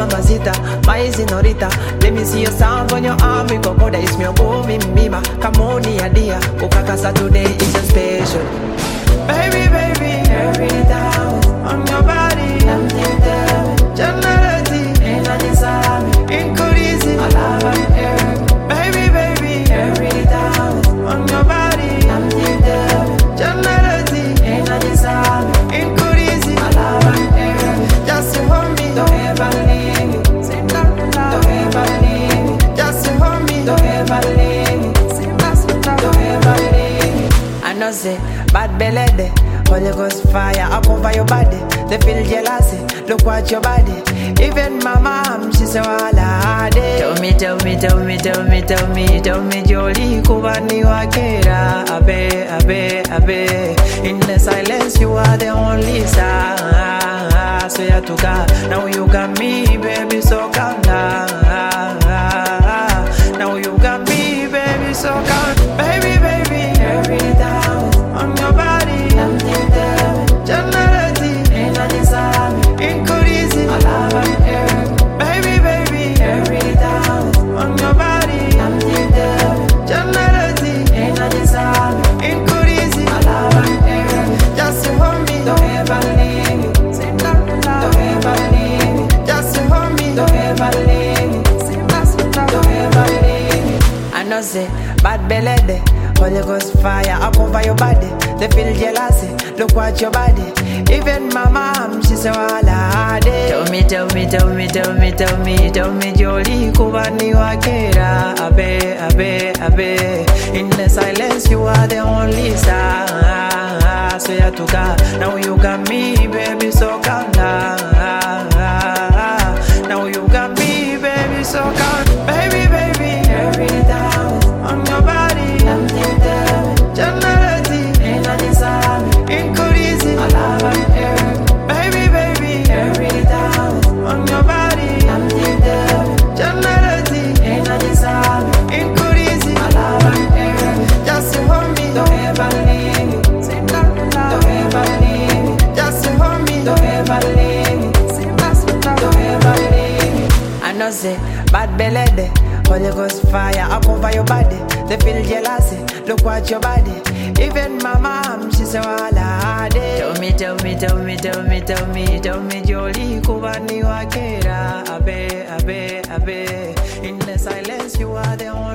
mamacita, my señorita. Let me see your sound on your arm. We go that is me booming mima. Come on, dear. Ukakasa today is a special. Baby, baby, every down on your body. I'm thinking, generality, energy, sami, increase, I love and air. Baby, baby, every down on your body. I'm thinking, generality, energy, sami, increase, I love and air. Just hold me, don't ever leave me. Don't ever leave me. Just hold me, don't ever leave me. Don't ever leave me. I know say bad belly de, Holy Ghost fire up over your body. They feel jealousy, look at your body. Even my mom, she say wala de. Tell me, Jolie, Kubani wakera. Abe. In the silence, you are the only star. So you took her, now you got me, baby, so calm down. Now you got me, baby, so calm. Baby, every down on your body. I'm thinking, generality, energy, sami, increase, I love and air. Baby, every down on your body. I'm thinking, generality, energy, sami, increase, I love and air. Just hold me, don't ever leave me. Don't ever leave me. Just hold me, don't ever leave me. Don't ever leave me. I know say bad belly de, Holy Ghost fire up over your body. They feel jealousy, look at your body. Even my mom, she say wala de. Tell me, Jolie, Kubani wakera. Abe. In the silence, you are the only star. So you took her, now you got me, baby, so calm down. Now you got me, baby, so calm. Baby, every down on your body. I'm thinking, generality, energy, sami, increase, I love and air. Baby, every down on your body. I'm thinking, generality, energy, sami, increase, I love and air. Just hold me, don't ever leave me. Don't ever leave me. Just hold me, don't ever leave me. Don't ever leave me. I know say bad belly de, Holy Ghost fire up over your body. They feel jealousy, look at your body. Even my mom, she say wala de. Tell me, Jolie, Kubani wakera. Abe. In the silence, you are the only